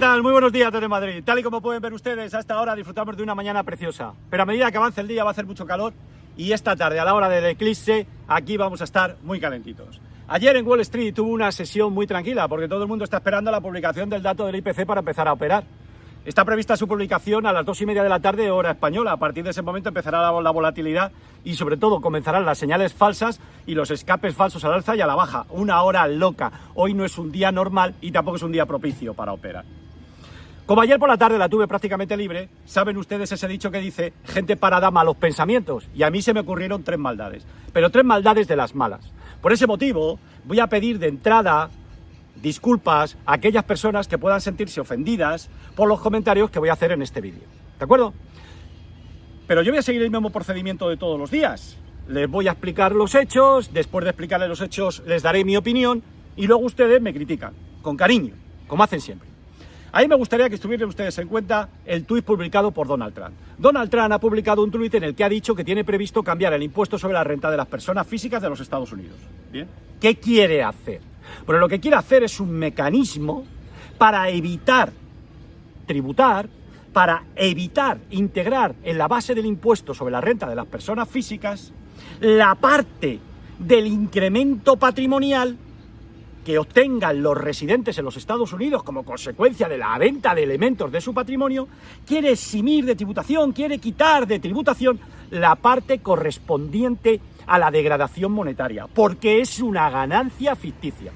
tal? Muy buenos días desde Madrid. Tal y como pueden ver ustedes, a esta hora disfrutamos de una mañana preciosa. Pero a medida que avance el día va a hacer mucho calor y esta tarde, a la hora del eclipse, aquí vamos a estar muy calentitos. Ayer en Wall Street tuvo una sesión muy tranquila porque todo el mundo está esperando la publicación del dato del IPC para empezar a operar. Está prevista su publicación a las 2:30 de la tarde, hora española. A partir de ese momento empezará la volatilidad y sobre todo comenzarán las señales falsas y los escapes falsos al alza y a la baja. Una hora loca. Hoy no es un día normal y tampoco es un día propicio para operar. Como ayer por la tarde la tuve prácticamente libre, saben ustedes ese dicho que dice gente parada, malos pensamientos. Y a mí se me ocurrieron 3 maldades, pero 3 maldades de las malas. Por ese motivo voy a pedir de entrada disculpas a aquellas personas que puedan sentirse ofendidas por los comentarios que voy a hacer en este vídeo. ¿De acuerdo? Pero yo voy a seguir el mismo procedimiento de todos los días. Les voy a explicar los hechos, después de explicarles los hechos les daré mi opinión y luego ustedes me critican, con cariño, como hacen siempre. Ahí me gustaría que estuvieran ustedes en cuenta el tuit publicado por Donald Trump. Donald Trump ha publicado un tuit en el que ha dicho que tiene previsto cambiar el impuesto sobre la renta de las personas físicas de los Estados Unidos. ¿Bien? ¿Qué quiere hacer? Pero lo que quiere hacer es un mecanismo para evitar tributar, para evitar integrar en la base del impuesto sobre la renta de las personas físicas la parte del incremento patrimonial que obtengan los residentes en los Estados Unidos como consecuencia de la venta de elementos de su patrimonio. Quiere eximir de tributación, quiere quitar de tributación la parte correspondiente a la degradación monetaria, porque es una ganancia ficticia.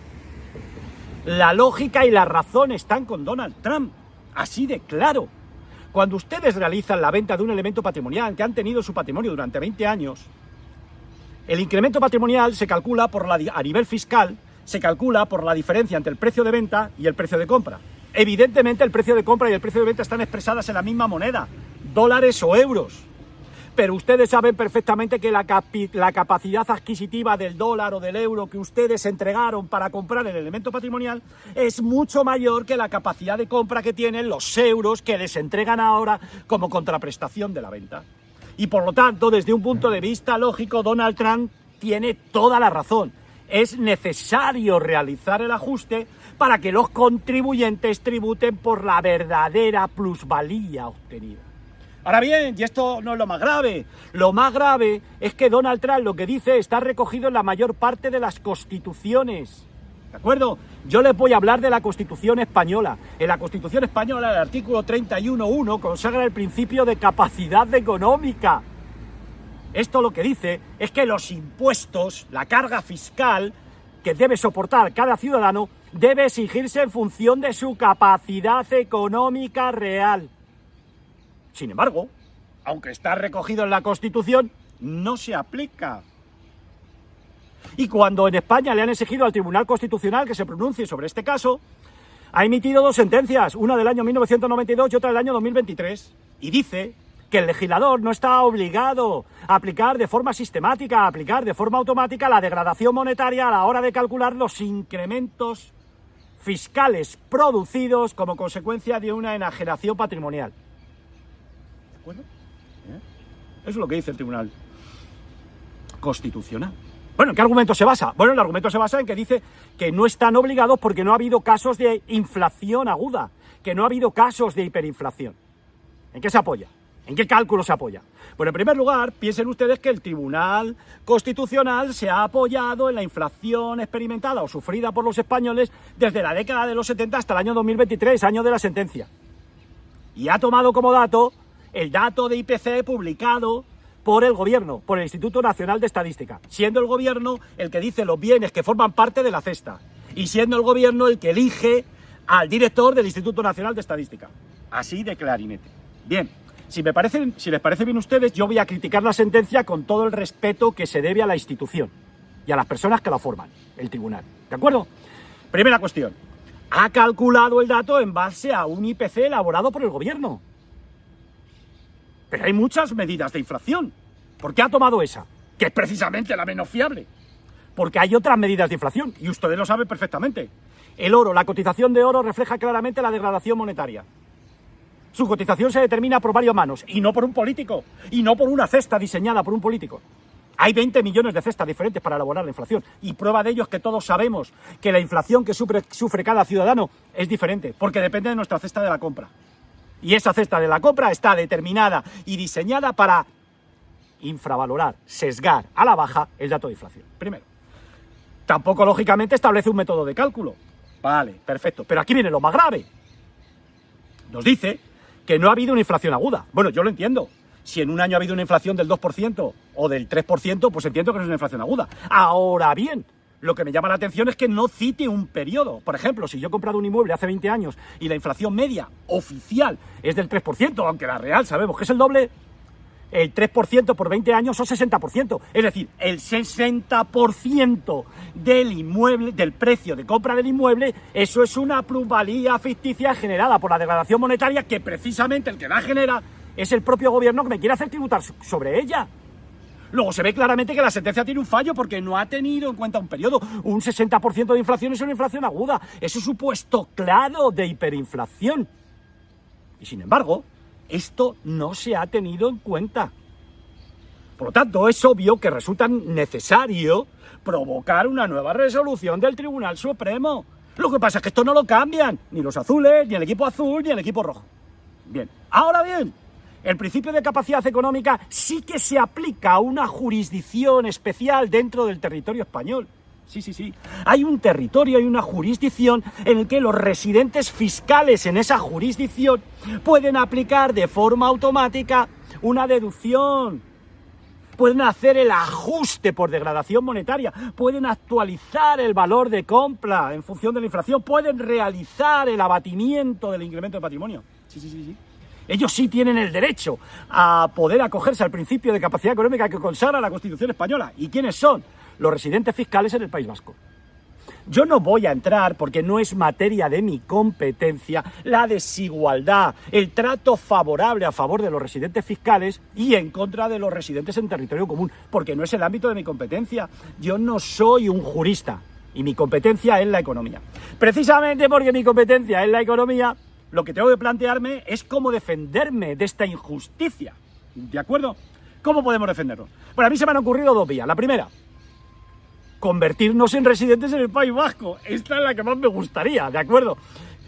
La lógica y la razón están con Donald Trump, así de claro. Cuando ustedes realizan la venta de un elemento patrimonial que han tenido su patrimonio durante 20 años, el incremento patrimonial se calcula a nivel fiscal, se calcula por la diferencia entre el precio de venta y el precio de compra. Evidentemente el precio de compra y el precio de venta están expresadas en la misma moneda, dólares o euros. Pero ustedes saben perfectamente que la capacidad adquisitiva del dólar o del euro que ustedes entregaron para comprar el elemento patrimonial es mucho mayor que la capacidad de compra que tienen los euros que les entregan ahora como contraprestación de la venta. Y por lo tanto, desde un punto de vista lógico, Donald Trump tiene toda la razón. Es necesario realizar el ajuste para que los contribuyentes tributen por la verdadera plusvalía obtenida. Ahora bien, y esto no es lo más grave es que Donald Trump lo que dice está recogido en la mayor parte de las constituciones. ¿De acuerdo? Yo les voy a hablar de la Constitución española. En la Constitución española, el artículo 31.1 consagra el principio de capacidad económica. Esto lo que dice es que los impuestos, la carga fiscal que debe soportar cada ciudadano, debe exigirse en función de su capacidad económica real. Sin embargo, aunque está recogido en la Constitución, no se aplica. Y cuando en España le han exigido al Tribunal Constitucional que se pronuncie sobre este caso, ha emitido 2 sentencias, una del año 1992 y otra del año 2023, y dice que el legislador no está obligado a aplicar de forma sistemática, a aplicar de forma automática la degradación monetaria a la hora de calcular los incrementos fiscales producidos como consecuencia de una enajenación patrimonial. ¿De acuerdo? Eso es lo que dice el Tribunal Constitucional. Bueno, ¿en qué argumento se basa? Bueno, el argumento se basa en que dice que no están obligados porque no ha habido casos de inflación aguda, que no ha habido casos de hiperinflación. ¿En qué se apoya? ¿En qué cálculo se apoya? Bueno, en primer lugar, piensen ustedes que el Tribunal Constitucional se ha apoyado en la inflación experimentada o sufrida por los españoles desde la década de los 70 hasta el año 2023, año de la sentencia. Y ha tomado como dato el dato de IPC publicado por el gobierno, por el Instituto Nacional de Estadística, siendo el gobierno el que dice los bienes que forman parte de la cesta y siendo el gobierno el que elige al director del Instituto Nacional de Estadística. Así de clarinete. Bien. Si les parece bien a ustedes, yo voy a criticar la sentencia con todo el respeto que se debe a la institución y a las personas que la forman, el tribunal. ¿De acuerdo? Primera cuestión. Ha calculado el dato en base a un IPC elaborado por el gobierno. Pero hay muchas medidas de inflación. ¿Por qué ha tomado esa? Que es precisamente la menos fiable. Porque hay otras medidas de inflación, y ustedes lo saben perfectamente. El oro, la cotización de oro refleja claramente la degradación monetaria. Su cotización se determina por varias manos, y no por un político, y no por una cesta diseñada por un político. Hay 20 millones de cestas diferentes para elaborar la inflación. Y prueba de ello es que todos sabemos que la inflación que sufre cada ciudadano es diferente, porque depende de nuestra cesta de la compra. Y esa cesta de la compra está determinada y diseñada para infravalorar, sesgar a la baja el dato de inflación. Primero. Tampoco, lógicamente, establece un método de cálculo. Vale, perfecto. Pero aquí viene lo más grave. Nos dice que no ha habido una inflación aguda. Bueno, yo lo entiendo. Si en un año ha habido una inflación del 2% o del 3%, pues entiendo que no es una inflación aguda. Ahora bien, lo que me llama la atención es que no cite un periodo. Por ejemplo, si yo he comprado un inmueble hace 20 años y la inflación media oficial es del 3%, aunque la real sabemos que es el doble, el 3% por 20 años son 60%. Es decir, el 60% del inmueble, del precio de compra del inmueble, eso es una plusvalía ficticia generada por la degradación monetaria que precisamente el que la genera es el propio gobierno que me quiere hacer tributar sobre ella. Luego se ve claramente que la sentencia tiene un fallo porque no ha tenido en cuenta un periodo. Un 60% de inflación es una inflación aguda. Es un supuesto claro de hiperinflación. Y sin embargo, esto no se ha tenido en cuenta. Por lo tanto, es obvio que resulta necesario provocar una nueva resolución del Tribunal Supremo. Lo que pasa es que esto no lo cambian ni los azules, ni el equipo azul, ni el equipo rojo. Bien, ahora bien, el principio de capacidad económica sí que se aplica a una jurisdicción especial dentro del territorio español. Sí. Hay un territorio, hay una jurisdicción en el que los residentes fiscales en esa jurisdicción pueden aplicar de forma automática una deducción. Pueden hacer el ajuste por degradación monetaria, pueden actualizar el valor de compra en función de la inflación, pueden realizar el abatimiento del incremento de patrimonio. Sí. Ellos sí tienen el derecho a poder acogerse al principio de capacidad económica que consagra la Constitución española. ¿Y quiénes son? Los residentes fiscales en el País Vasco. Yo no voy a entrar, porque no es materia de mi competencia, la desigualdad, el trato favorable a favor de los residentes fiscales y en contra de los residentes en territorio común, porque no es el ámbito de mi competencia. Yo no soy un jurista y mi competencia es la economía. Precisamente porque mi competencia es la economía, lo que tengo que plantearme es cómo defenderme de esta injusticia. ¿De acuerdo? ¿Cómo podemos defendernos? Bueno, a mí se me han ocurrido dos vías. La primera, convertirnos en residentes en el País Vasco. Esta es la que más me gustaría, ¿de acuerdo?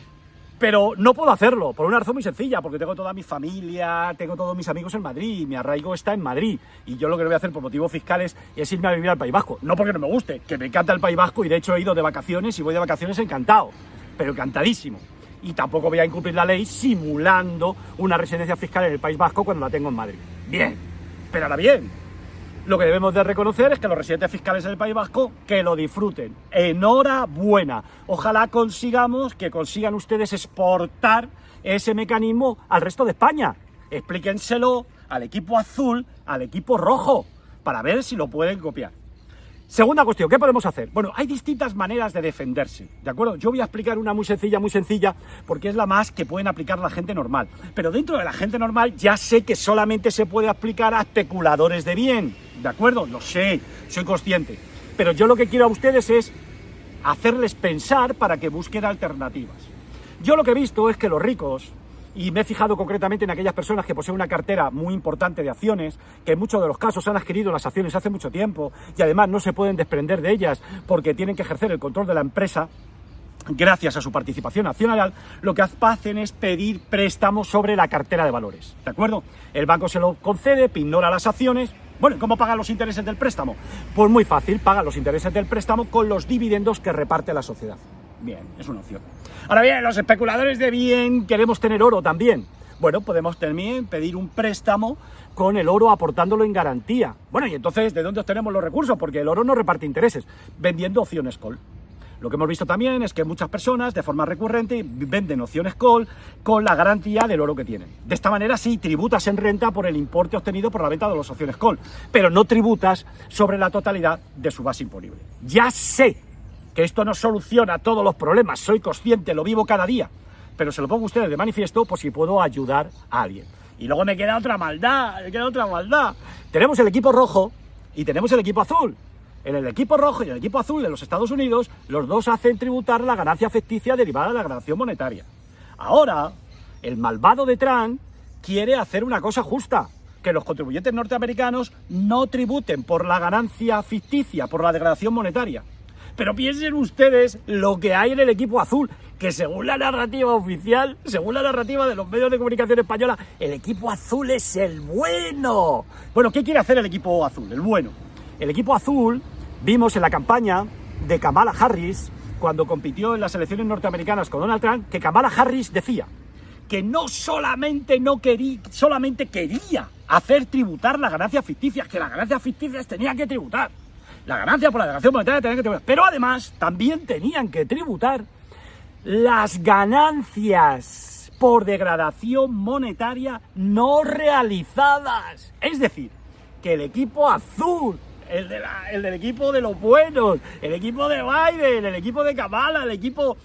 Pero no puedo hacerlo, por una razón muy sencilla, porque tengo toda mi familia, tengo todos mis amigos en Madrid, mi arraigo está en Madrid, y yo lo que no voy a hacer por motivos fiscales es irme a vivir al País Vasco. No porque no me guste, que me encanta el País Vasco, y de hecho he ido de vacaciones, y voy de vacaciones encantado, pero encantadísimo. Y tampoco voy a incumplir la ley simulando una residencia fiscal en el País Vasco cuando la tengo en Madrid. Bien, pero ahora bien, lo que debemos de reconocer es que los residentes fiscales en el País Vasco, que lo disfruten. Enhorabuena. Ojalá consigan ustedes exportar ese mecanismo al resto de España. Explíquenselo al equipo azul, al equipo rojo, para ver si lo pueden copiar. Segunda cuestión, ¿qué podemos hacer? Bueno, hay distintas maneras de defenderse, ¿de acuerdo? Yo voy a explicar una muy sencilla, porque es la más que pueden aplicar la gente normal. Pero dentro de la gente normal ya sé que solamente se puede aplicar a especuladores de bien, ¿de acuerdo? Lo sé, soy consciente. Pero yo lo que quiero a ustedes es hacerles pensar para que busquen alternativas. Yo lo que he visto es que los ricos, y me he fijado concretamente en aquellas personas que poseen una cartera muy importante de acciones, que en muchos de los casos han adquirido las acciones hace mucho tiempo y además no se pueden desprender de ellas porque tienen que ejercer el control de la empresa gracias a su participación accionarial, lo que hacen es pedir préstamos sobre la cartera de valores, ¿de acuerdo? El banco se lo concede, ignora las acciones. Bueno, ¿cómo pagan los intereses del préstamo? Pues muy fácil, pagan los intereses del préstamo con los dividendos que reparte la sociedad. Bien, es una opción. Ahora bien, los especuladores de bien queremos tener oro también. Bueno, podemos también pedir un préstamo con el oro aportándolo en garantía. Bueno, y entonces, ¿de dónde obtenemos los recursos? Porque el oro no reparte intereses, vendiendo opciones call. Lo que hemos visto también es que muchas personas, de forma recurrente, venden opciones call con la garantía del oro que tienen. De esta manera sí tributas en renta por el importe obtenido por la venta de las opciones call, pero no tributas sobre la totalidad de su base imponible. Ya sé que esto no soluciona todos los problemas, soy consciente, lo vivo cada día, pero se lo pongo a ustedes de manifiesto por si puedo ayudar a alguien. Y luego me queda otra maldad. Tenemos el equipo rojo y tenemos el equipo azul. En el equipo rojo y el equipo azul de los Estados Unidos, los dos hacen tributar la ganancia ficticia derivada de la degradación monetaria. Ahora, el malvado de Trump quiere hacer una cosa justa, que los contribuyentes norteamericanos no tributen por la ganancia ficticia, por la degradación monetaria. Pero piensen ustedes lo que hay en el equipo azul, que según la narrativa oficial, según la narrativa de los medios de comunicación española, el equipo azul es el bueno. Bueno, ¿qué quiere hacer el equipo azul? El bueno. El equipo azul, vimos en la campaña de Kamala Harris, cuando compitió en las elecciones norteamericanas con Donald Trump, que Kamala Harris decía que solamente quería hacer tributar las ganancias ficticias, que las ganancias ficticias tenían que tributar. La ganancia por la degradación monetaria tenían que tributar. Pero además también tenían que tributar las ganancias por degradación monetaria no realizadas. Es decir, que el equipo azul, el del equipo de los buenos, el equipo de Biden, el equipo de Kamala, el equipo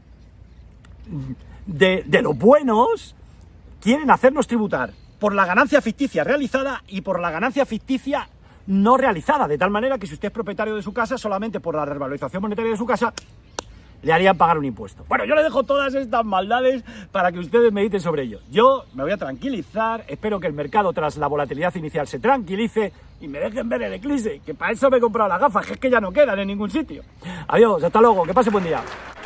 de los buenos, quieren hacernos tributar por la ganancia ficticia realizada y por la ganancia ficticia no realizada, de tal manera que si usted es propietario de su casa, solamente por la revalorización monetaria de su casa le harían pagar un impuesto. Bueno, yo le dejo todas estas maldades para que ustedes mediten sobre ello. Yo me voy a tranquilizar, espero que el mercado tras la volatilidad inicial se tranquilice y me dejen ver el eclipse, que para eso me he comprado las gafas, que es que ya no quedan en ningún sitio. Adiós, hasta luego, que pase buen día.